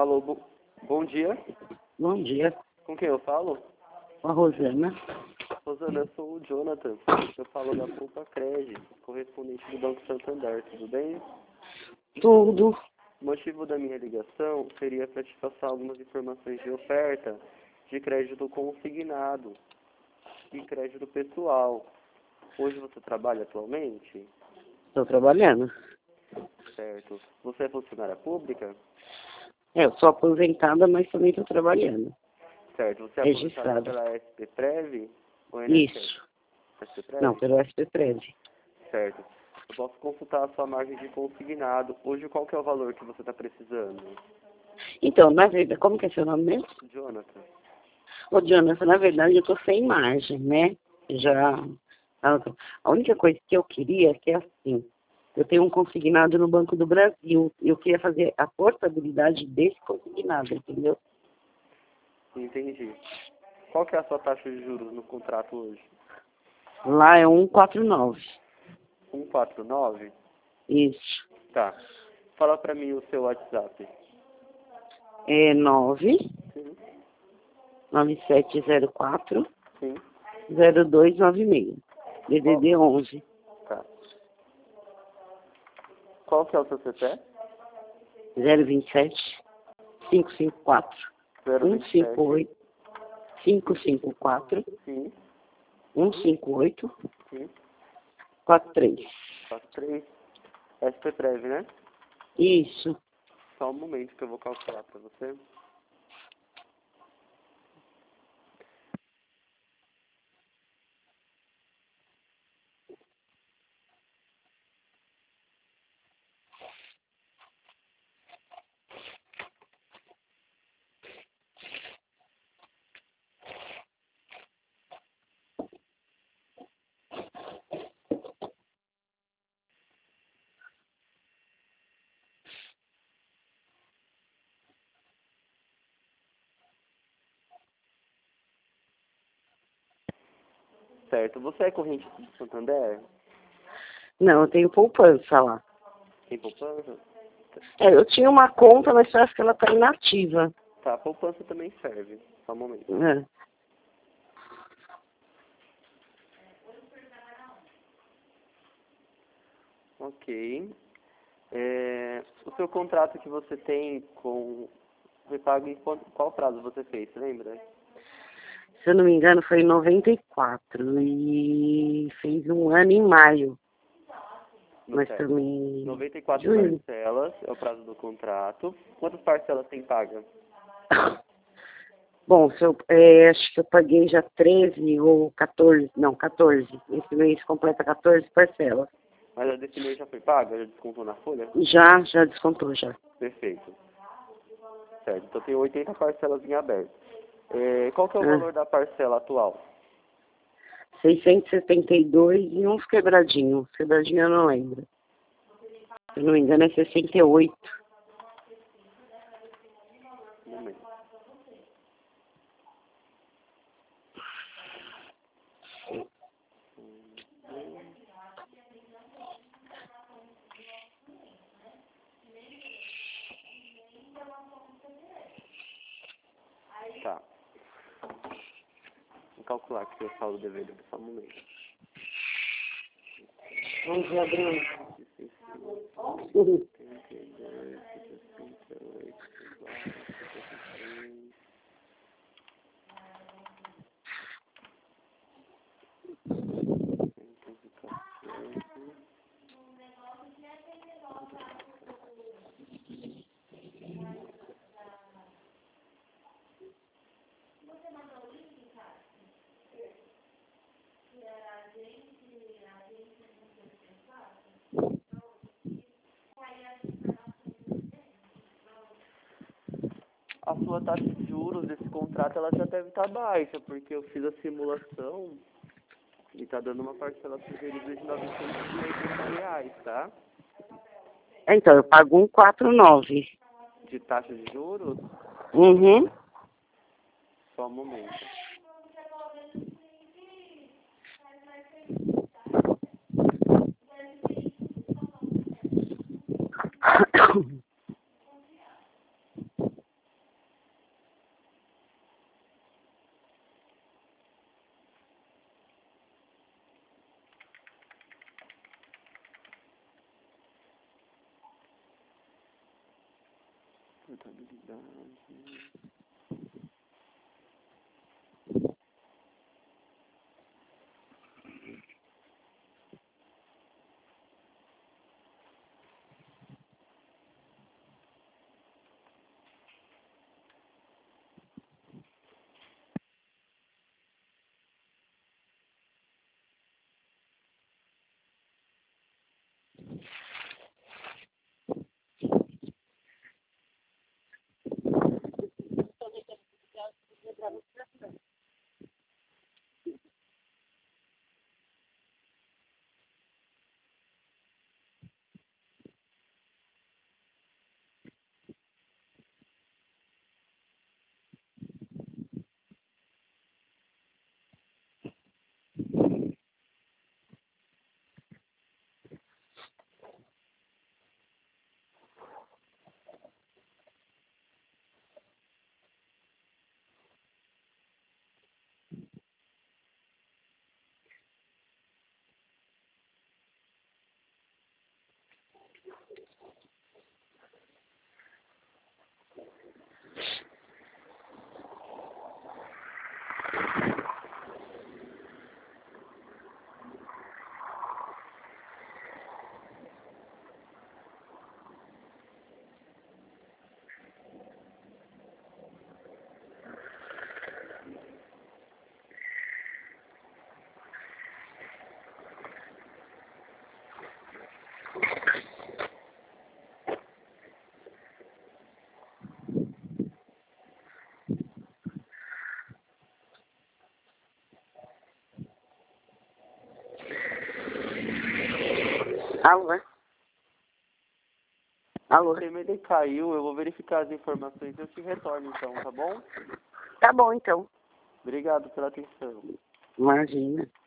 Alô, bom dia. Bom dia, Com quem eu falo? com a Rosana. Rosana, eu sou o Jonathan. Eu falo da Poupa Cred, correspondente do Banco Santander, tudo bem? Tudo. O motivo da minha ligação seria para te passar algumas informações de oferta de crédito consignado e crédito pessoal. Hoje você trabalha atualmente? Estou trabalhando. Certo. Você é funcionária pública? Eu sou aposentada, mas também estou trabalhando. Certo. Você é aposentada Registrada. pela SPPrev ou INSS? Isso. SPPrev? Não, pelo SPPrev. Certo. Eu posso consultar a sua margem de consignado. Hoje, qual que é o valor que você está precisando? Então, na verdade, como que é seu nome mesmo? Jonathan. Ô, Jonathan, na verdade eu estou sem margem, né? Já. A única coisa que eu queria é que é assim. Eu tenho um consignado no Banco do Brasil. Eu queria fazer a portabilidade desse consignado, entendeu? Entendi. Qual que é a sua taxa de juros no contrato hoje? Lá é 149. 149? Isso. Tá. Fala pra mim o seu WhatsApp. É 9 Sim. 9704 Sim. 0296. DDD 11. Tá. Qual que é o seu CPF? 027 554 027. 158 554 Sim. 158 Sim. 43. 43. SPPrev, né? Isso. Só um momento que eu vou calcular pra você. Certo. Você é corrente do Santander? Não, eu tenho poupança lá. Tem poupança? Eu tinha uma conta, mas eu acho que ela está inativa. Tá, poupança também serve. Só um momento. É. Ok. O seu contrato que você tem com... Foi pago em qual prazo você fez, você lembra? Se eu não me engano, foi em 94 e fez um ano em maio. Mas Certo. também 94 junho. parcelas é o prazo do contrato. Quantas parcelas tem paga? Bom, acho que eu paguei já 13 ou 14, não, 14. Esse mês completa 14 parcelas. Mas a desse mês já foi paga? Já descontou na folha? Já descontou já. Perfeito. Certo. Então tem 80 parcelas em aberto. Qual que é o valor da parcela atual? 672 e uns quebradinhos. Quebradinho eu não lembro. Se eu não me engano é 68. Um momento. Tá. Vou calcular aqui o saldo devedor, só um momento. Bom dia, Bruno. 82, 68, 73. A sua taxa de juros desse contrato ela já deve estar baixa, porque eu fiz a simulação e está dando uma parcela sugerida de R$ 980, tá? Então, eu pago 149. De taxa de juros, Uhum. só um momento. Portabilidade. Alô? Alô? O ele caiu, eu vou verificar as informações e eu te retorno então, tá bom? Tá bom, então. Obrigado pela atenção. Imagina.